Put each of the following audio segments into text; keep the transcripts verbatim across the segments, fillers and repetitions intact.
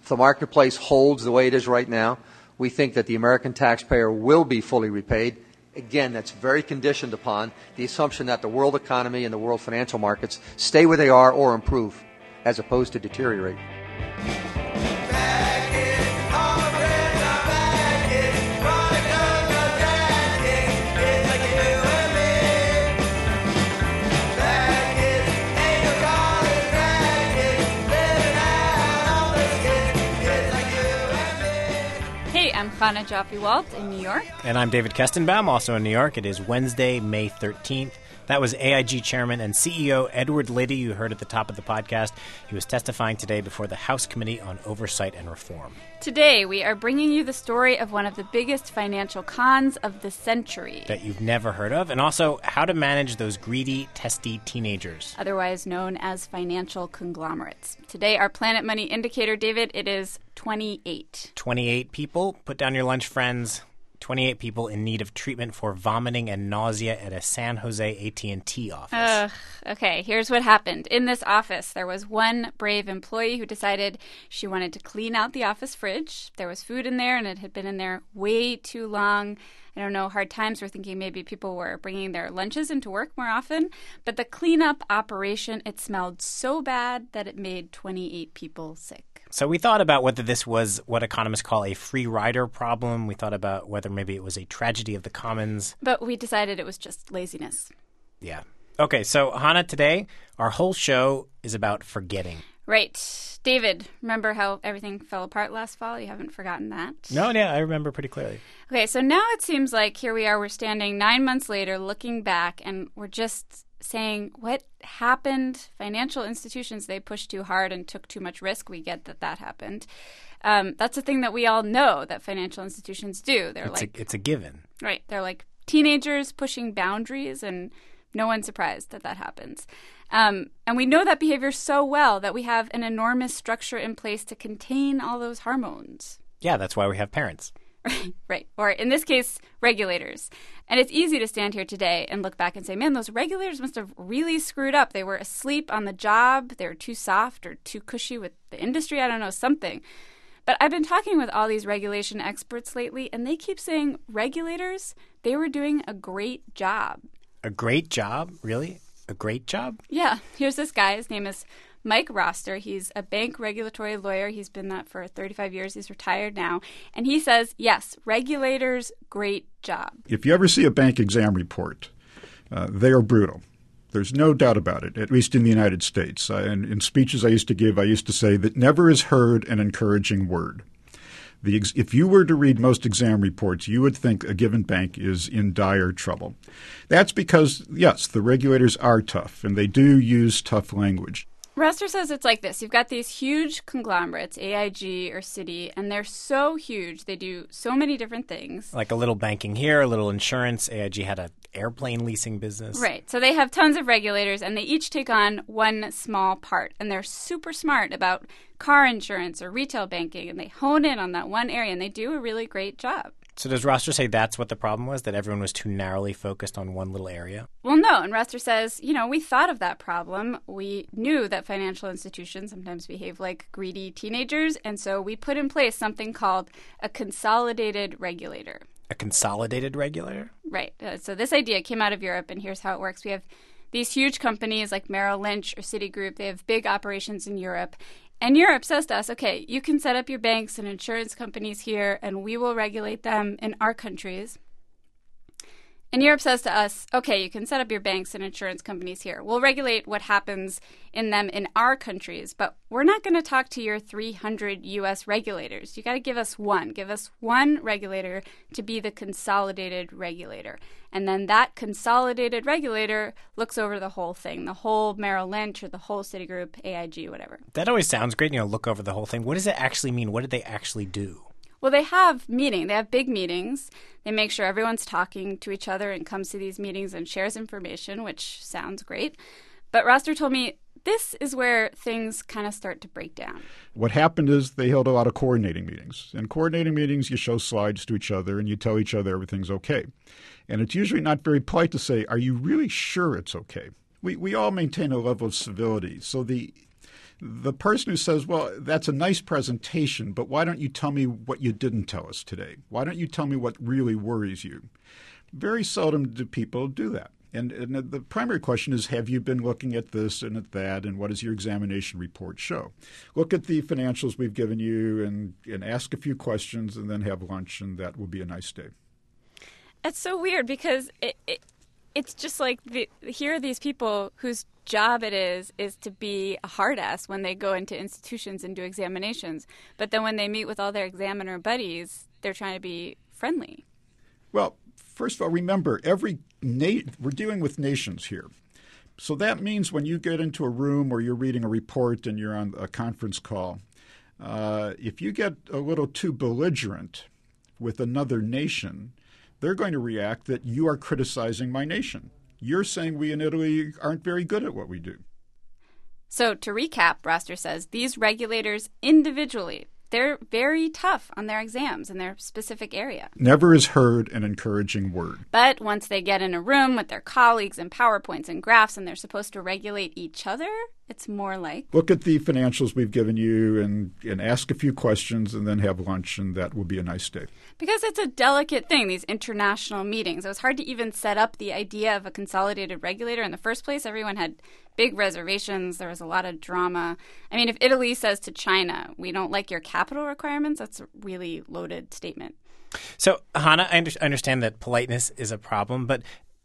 If the marketplace holds the way it is right now, we think that the American taxpayer will be fully repaid. Again, that's very conditioned upon the assumption that the world economy and the world financial markets stay where they are or improve, as opposed to deteriorate. I'm Chana Joffe-Walt in New York. And I'm David Kestenbaum, also in New York. It is Wednesday, May thirteenth. That was A I G Chairman and C E O Edward Liddy, you heard at the top of the podcast. He was testifying today before the House Committee on Oversight and Reform. Today, we are bringing you the story of one of the biggest financial cons of the century. That you've never heard of, and also how to manage those greedy, testy teenagers. Otherwise known as financial conglomerates. Today, our Planet Money indicator, David, it is twenty-eight. twenty-eight people. Put down your lunch, friends. twenty-eight people in need of treatment for vomiting and nausea at a San Jose A T and T office. Ugh. Okay, here's what happened. In this office, there was one brave employee who decided she wanted to clean out the office fridge. There was food in there, and it had been in there way too long. I don't know, hard times. We're thinking maybe people were bringing their lunches into work more often. But the cleanup operation, it smelled so bad that it made twenty-eight people sick. So we thought about whether this was what economists call a free rider problem. We thought about whether maybe it was a tragedy of the commons. But we decided it was just laziness. Yeah. Okay, so Hannah, today, our whole show is about forgetting. Right. David, remember how everything fell apart last fall? You haven't forgotten that? No, yeah, I remember pretty clearly. Okay, so now it seems like here we are, we're standing nine months later, looking back, and we're just saying, what happened? Financial institutions, they pushed too hard and took too much risk. We get that that happened. Um, that's a thing that we all know that financial institutions do. They're it's like a, it's a given. Right. They're like teenagers pushing boundaries, and no one's surprised that that happens. Um, and we know that behavior so well that we have an enormous structure in place to contain all those hormones. Yeah, that's why we have parents. Right. Or in this case, regulators. And it's easy to stand here today and look back and say, man, those regulators must have really screwed up. They were asleep on the job. They were too soft or too cushy with the industry. I don't know, something. But I've been talking with all these regulation experts lately, and they keep saying regulators, they were doing a great job. A great job? Really? A great job? Yeah. Here's this guy. His name is Mike Roster. He's a bank regulatory lawyer. He's been that for thirty-five years. He's retired now. And he says, yes, regulators, great job. If you ever see a bank exam report, uh, they are brutal. There's no doubt about it, at least in the United States. Uh, and in speeches I used to give, I used to say that never is heard an encouraging word. The ex- if you were to read most exam reports, you would think a given bank is in dire trouble. That's because, yes, the regulators are tough, and they do use tough language. Roster says it's like this. You've got these huge conglomerates, A I G or Citi, and they're so huge. They do so many different things. Like a little banking here, a little insurance. A I G had an airplane leasing business. Right. So they have tons of regulators, and they each take on one small part. And they're super smart about car insurance or retail banking, and they hone in on that one area, and they do a really great job. So does Roster say that's what the problem was, that everyone was too narrowly focused on one little area? Well, no. And Roster says, you know, we thought of that problem. We knew that financial institutions sometimes behave like greedy teenagers. And so we put in place something called a consolidated regulator. A consolidated regulator? Right. Uh, so this idea came out of Europe, and here's how it works. We have these huge companies like Merrill Lynch or Citigroup. They have big operations in Europe. And Europe says to us, okay, you can set up your banks and insurance companies here, and we will regulate them in our countries. And Europe says to us, okay, you can set up your banks and insurance companies here. We'll regulate what happens in them in our countries, but we're not going to talk to your three hundred U S regulators. You got to give us one. Give us one regulator to be the consolidated regulator. And then that consolidated regulator looks over the whole thing, the whole Merrill Lynch or the whole Citigroup, A I G, whatever. That always sounds great, you know, look over the whole thing. What does it actually mean? What did they actually do? Well, they have meeting. They have big meetings. They make sure everyone's talking to each other and comes to these meetings and shares information, which sounds great. But Roster told me this is where things kind of start to break down. What happened is they held a lot of coordinating meetings. In coordinating meetings, you show slides to each other and you tell each other everything's okay. And it's usually not very polite to say, are you really sure it's okay? We we all maintain a level of civility. So the The person who says, well, that's a nice presentation, but why don't you tell me what you didn't tell us today? Why don't you tell me what really worries you? Very seldom do people do that. And, and the primary question is, have you been looking at this and at that, and what does your examination report show? Look at the financials we've given you and, and ask a few questions and then have lunch, and that will be a nice day. It's so weird because it, it it's just like the, here are these people whose job it is is to be a hard ass when they go into institutions and do examinations. But then when they meet with all their examiner buddies, they're trying to be friendly. Well, first of all, remember, every na- we're dealing with nations here. So that means when you get into a room or you're reading a report and you're on a conference call, uh, if you get a little too belligerent with another nation, they're going to react that you are criticizing my nation. You're saying we in Italy aren't very good at what we do. So to recap, Roster says, these regulators individually, they're very tough on their exams in their specific area. Never is heard an encouraging word. But once they get in a room with their colleagues and PowerPoints and graphs and they're supposed to regulate each other, it's more like... Look at the financials we've given you and, and ask a few questions and then have lunch, and that will be a nice day. Because it's a delicate thing, these international meetings. It was hard to even set up the idea of a consolidated regulator in the first place. Everyone had big reservations. There was a lot of drama. I mean, if Italy says to China, we don't like your capital requirements, that's a really loaded statement. So, Hannah, I under- understand that politeness is a problem, but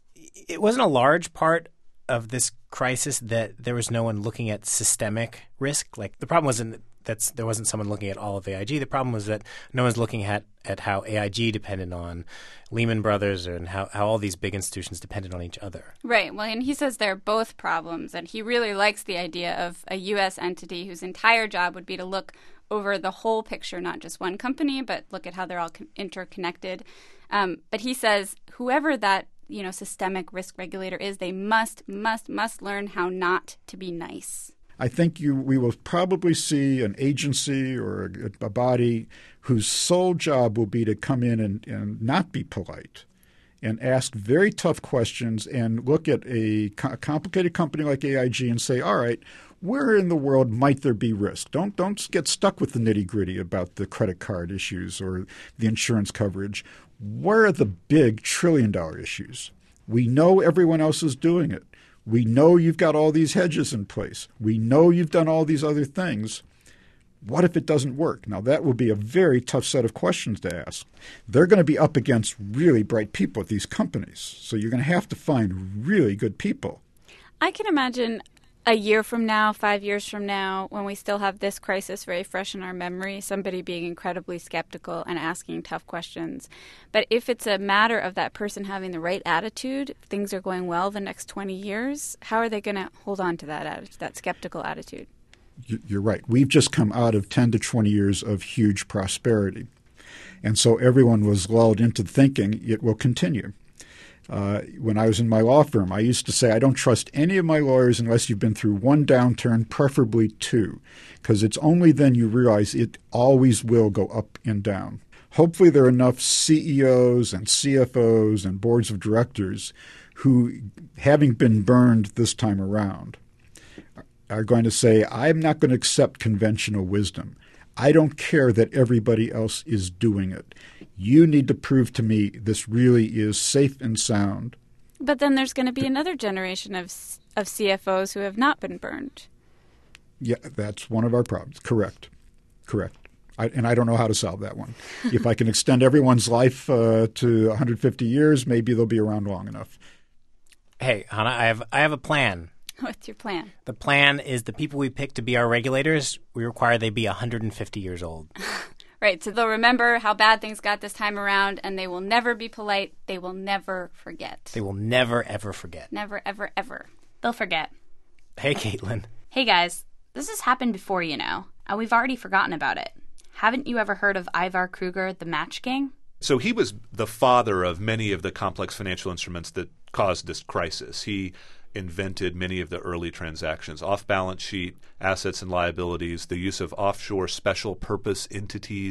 it wasn't a large part of this crisis that there was no one looking at systemic risk. Like, the problem wasn't that there wasn't someone looking at all of A I G. The problem was that no one's looking at, at how A I G depended on Lehman Brothers and how, how all these big institutions depended on each other. Right. Well, and he says they're both problems, and he really likes the idea of a U S entity whose entire job would be to look over the whole picture, not just one company, but look at how they're all con- interconnected. Um, but he says whoever that you know, systemic risk regulator is, they must, must, must learn how not to be nice. I think you, we will probably see an agency or a, a body whose sole job will be to come in and, and not be polite and ask very tough questions and look at a, co- complicated company like A I G and say, all right, where in the world might there be risk? Don't don't get stuck with the nitty-gritty about the credit card issues or the insurance coverage. Where are the big trillion-dollar issues? We know everyone else is doing it. We know you've got all these hedges in place. We know you've done all these other things. What if it doesn't work? Now, that will be a very tough set of questions to ask. They're going to be up against really bright people at these companies. So you're going to have to find really good people. I can imagine a year from now, five years from now, when we still have this crisis very fresh in our memory, somebody being incredibly skeptical and asking tough questions. But if it's a matter of that person having the right attitude, things are going well the next twenty years, how are they going to hold on to that attitude, that skeptical attitude? You're right. We've just come out of ten to twenty years of huge prosperity. And so everyone was lulled into thinking it will continue. Uh, when I was in my law firm, I used to say, I don't trust any of my lawyers unless you've been through one downturn, preferably two, because it's only then you realize it always will go up and down. Hopefully there are enough C E Os and C F Os and boards of directors who, having been burned this time around, are going to say, I'm not going to accept conventional wisdom. I don't care that everybody else is doing it. You need to prove to me this really is safe and sound. But then there's going to be another generation of of C F Os who have not been burned. Yeah, that's one of our problems. Correct. Correct. I, and I don't know how to solve that one. If I can extend everyone's life uh, to one hundred fifty years, maybe they'll be around long enough. Hey, Hannah, I have I have a plan. What's your plan? The plan is the people we pick to be our regulators, we require they be one hundred fifty years old. Right, so they'll remember how bad things got this time around, and they will never be polite. They will never forget. They will never, ever forget. Never, ever, ever. They'll forget. Hey, Caitlin. Hey, guys. This has happened before, you know, and we've already forgotten about it. Haven't you ever heard of Ivar Kruger, the Match King? So he was the father of many of the complex financial instruments that caused this crisis. He invented many of the early transactions, off-balance sheet assets and liabilities, the use of offshore special purpose entities.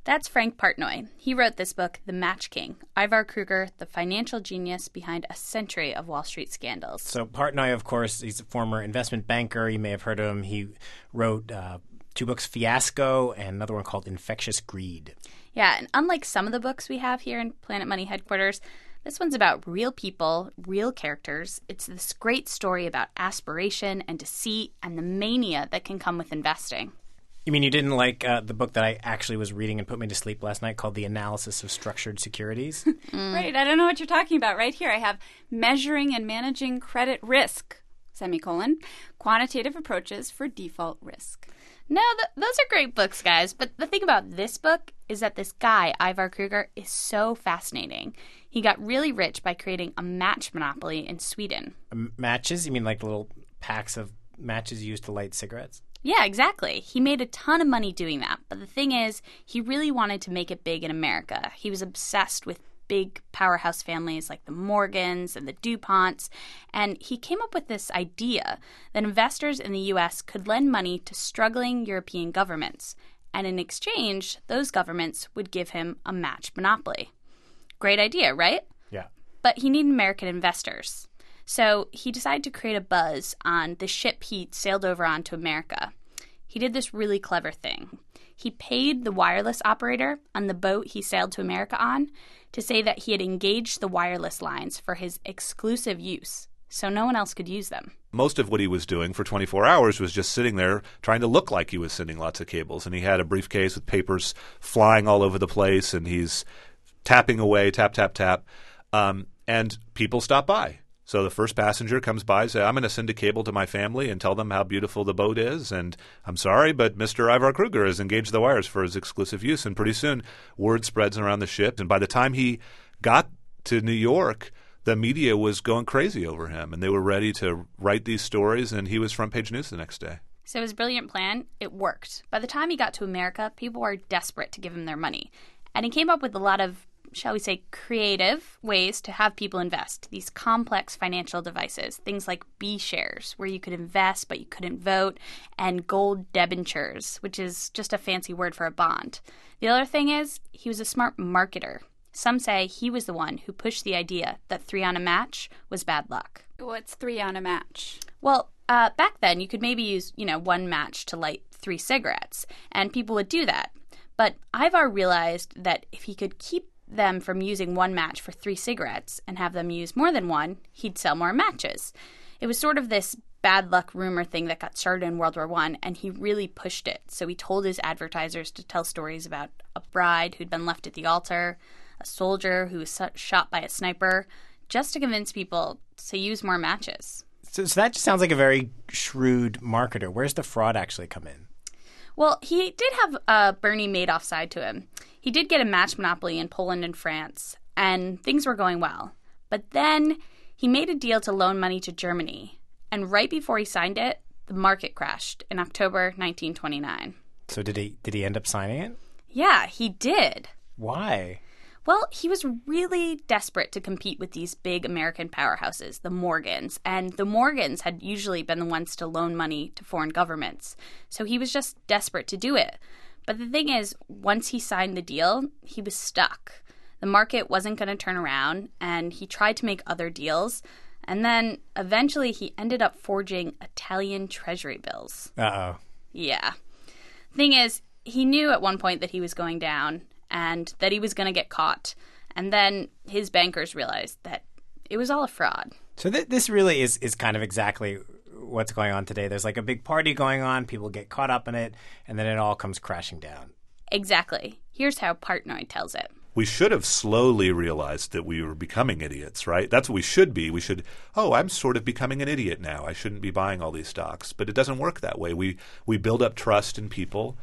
That's Frank Partnoy. He wrote this book, The Match King, Ivar Kruger, the financial genius behind a century of Wall Street scandals. So Partnoy, of course, he's a former investment banker. You may have heard of him. He wrote uh, two books, Fiasco, and another one called Infectious Greed. Yeah, and unlike some of the books we have here in Planet Money headquarters, this one's about real people, real characters. It's this great story about aspiration and deceit and the mania that can come with investing. You mean you didn't like uh, the book that I actually was reading and put me to sleep last night called The Analysis of Structured Securities? mm. Right. I don't know what you're talking about. Right here I have Measuring and Managing Credit Risk, semicolon, Quantitative Approaches for Default Risk. No, th- those are great books, guys. But the thing about this book is that this guy, Ivar Kruger, is so fascinating. He got really rich by creating a match monopoly in Sweden. Um, matches? You mean like little packs of matches used to light cigarettes? Yeah, exactly. He made a ton of money doing that. But the thing is, he really wanted to make it big in America. He was obsessed with big powerhouse families like the Morgans and the DuPonts. And he came up with this idea that investors in the U S could lend money to struggling European governments. And in exchange, those governments would give him a match monopoly. Great idea, right? Yeah. But he needed American investors. So he decided to create a buzz on the ship he sailed over on to America. He did this really clever thing. He paid the wireless operator on the boat he sailed to America on to say that he had engaged the wireless lines for his exclusive use, so no one else could use them. Most of what he was doing for twenty-four hours was just sitting there trying to look like he was sending lots of cables. And he had a briefcase with papers flying all over the place, and he's tapping away, tap, tap, tap. Um, and people stop by. So the first passenger comes by and says, I'm going to send a cable to my family and tell them how beautiful the boat is. And I'm sorry, but Mister Ivar Kruger has engaged the wires for his exclusive use. And pretty soon, word spreads around the ship. And by the time he got to New York, the media was going crazy over him. And they were ready to write these stories. And he was front page news the next day. So his brilliant plan, it worked. By the time he got to America, people were desperate to give him their money. And he came up with a lot of, shall we say, creative ways to have people invest. These complex financial devices, things like B shares, where you could invest but you couldn't vote, and gold debentures, which is just a fancy word for a bond. The other thing is, he was a smart marketer. Some say he was the one who pushed the idea that three on a match was bad luck. What's three on a match? Well, uh, back then, you could maybe use, you know, one match to light three cigarettes, and people would do that. But Ivar realized that if he could keep them from using one match for three cigarettes and have them use more than one, he'd sell more matches. It was sort of this bad luck rumor thing that got started in World War One, and he really pushed it. So he told his advertisers to tell stories about a bride who'd been left at the altar, a soldier who was shot by a sniper, just to convince people to use more matches. So, so that just sounds like a very shrewd marketer. Where's the fraud actually come in? Well, he did have a Bernie Madoff side to him. He did get a match monopoly in Poland and France, and things were going well. But then he made a deal to loan money to Germany, and right before he signed it, the market crashed in October nineteen twenty-nine. So did he did he end up signing it? Yeah, he did. Why? Well, he was really desperate to compete with these big American powerhouses, the Morgans, and the Morgans had usually been the ones to loan money to foreign governments. So he was just desperate to do it. But the thing is, once he signed the deal, he was stuck. The market wasn't going to turn around, and he tried to make other deals. And then, eventually, he ended up forging Italian treasury bills. Uh-oh. Yeah. Thing is, he knew at one point that he was going down and that he was going to get caught. And then his bankers realized that it was all a fraud. So th- this really is, is kind of exactly what's going on today. There's like a big party going on, people get caught up in it, and then it all comes crashing down. Exactly. Here's how Partnoy tells it. We should have slowly realized that we were becoming idiots, right? That's what we should be. We should, oh, I'm sort of becoming an idiot now. I shouldn't be buying all these stocks. But it doesn't work that way. We we build up trust in people,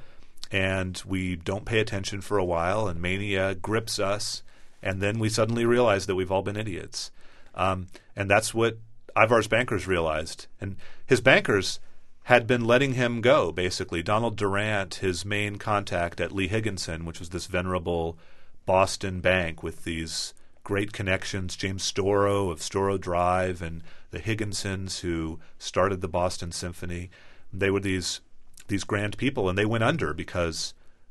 and we don't pay attention for a while, and mania grips us, and then we suddenly realize that we've all been idiots. Um, and that's what Ivar's bankers realized. And his bankers had been letting him go, basically. Donald Durant, his main contact at Lee Higginson, which was this venerable Boston bank with these great connections, James Storrow of Storrow Drive and the Higginsons who started the Boston Symphony. They were these these grand people, and they went under because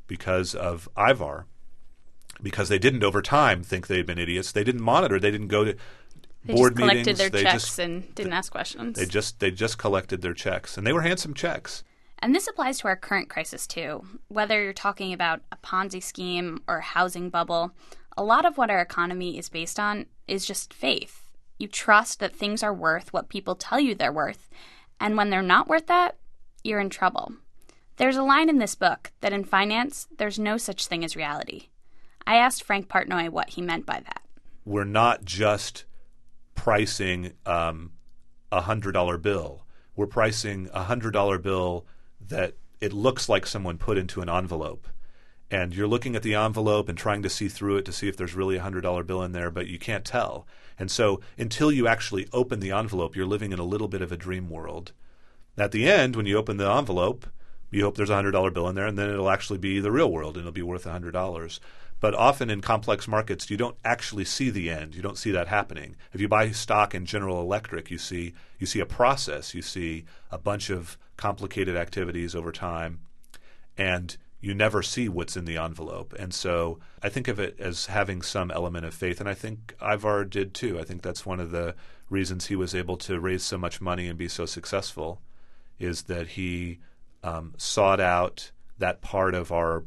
because of Ivar, because they didn't over time think they'd been idiots. They didn't monitor. They didn't go to they board just collected meetings. their they checks just, and didn't ask questions. They just they just collected their checks, and they were handsome checks. And this applies to our current crisis too. Whether you're talking about a Ponzi scheme or a housing bubble, a lot of what our economy is based on is just faith. You trust that things are worth what people tell you they're worth, and when they're not worth that, you're in trouble. There's a line in this book that in finance, there's no such thing as reality. I asked Frank Partnoy what he meant by that. We're not just pricing um, a one hundred dollar bill. We're pricing a one hundred dollar bill that it looks like someone put into an envelope. And you're looking at the envelope and trying to see through it to see if there's really a one hundred dollar bill in there, but you can't tell. And so until you actually open the envelope, you're living in a little bit of a dream world. At the end, when you open the envelope, you hope there's a one hundred dollar bill in there, and then it'll actually be the real world, and it'll be worth one hundred dollars. But often in complex markets, you don't actually see the end. You don't see that happening. If you buy stock in General Electric, you see you see a process. You see a bunch of complicated activities over time, and you never see what's in the envelope. And so I think of it as having some element of faith, and I think Ivar did too. I think that's one of the reasons he was able to raise so much money and be so successful, is that he um, sought out that part of our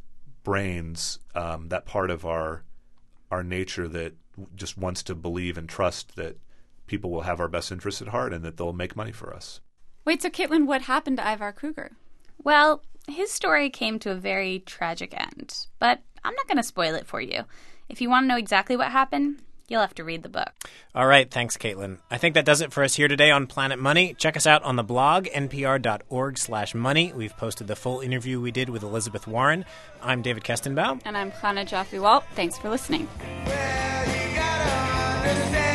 brains, um, that part of our our nature that just wants to believe and trust that people will have our best interests at heart and that they'll make money for us. Wait, so Caitlin, what happened to Ivar Kruger? Well, his story came to a very tragic end, but I'm not going to spoil it for you. If you want to know exactly what happened, you'll have to read the book. All right. Thanks, Caitlin. I think that does it for us here today on Planet Money. Check us out on the blog, npr.org slash money. We've posted the full interview we did with Elizabeth Warren. I'm David Kestenbaum. And I'm Chana Joffe-Walt. Thanks for listening. Well, you gotta understand.